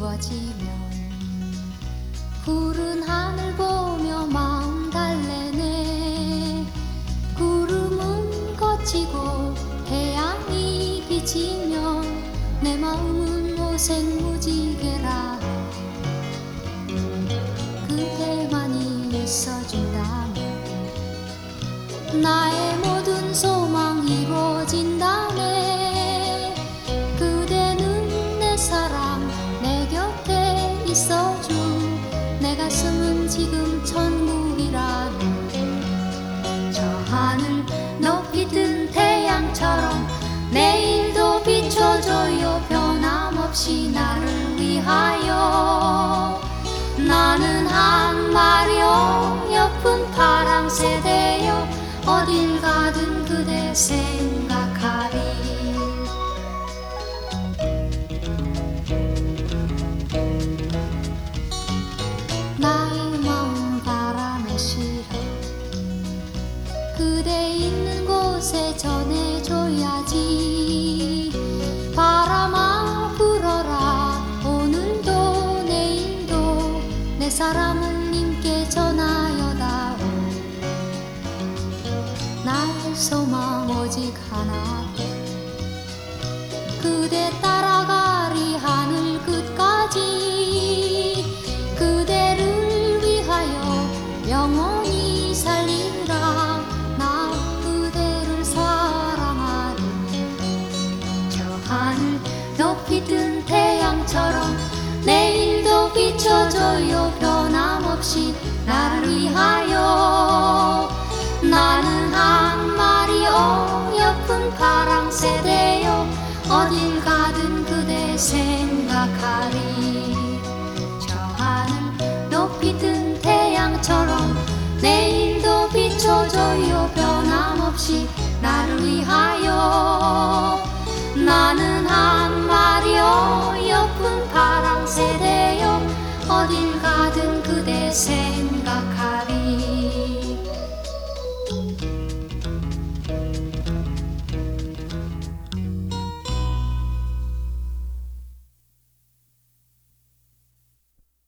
미워지면 푸른 하늘 보며 마음 달래네. 구름은 거치고 태양이 비치면 내 마음은 오색무지개라. 그대만이 있어준다면 나의 모든 소망 이루어진다네. 그대는 내 사랑 내 곁에 있어준 내 가슴은 지금 천국이라네. 저 하늘 높이 뜬 태양처럼 내일도 비춰줘요. 변함없이 나를 위하여. 나는 한 마리요 예쁜 파랑새 되어 어딜 가든 그대 생각하리. 나의 마음 바람에 실어 그대 있는 곳에 전해줘야지. 바람아 불어라 오늘도 내일도 내 사랑을 님께 전하여다오. 나의 소망 오직 하나, 그대 따라가리 하늘 끝까지. 그대를 위하여 영원히 살리라. 나 그대를 사랑하리. 저 하늘 높이 뜬 태양처럼 내일도 비춰줘요. 변함없이 나를 위하여. 나는 한 마리요 예쁜 파랑새 되어 어딜 가든 그대 생각하리. 저 하늘 높이 뜬 태양처럼 내일도 비춰줘요. 변함없이 나를 위하여. 나는 한 마리요 예쁜 파랑새 되어 어딜 가든 그대 생각하리.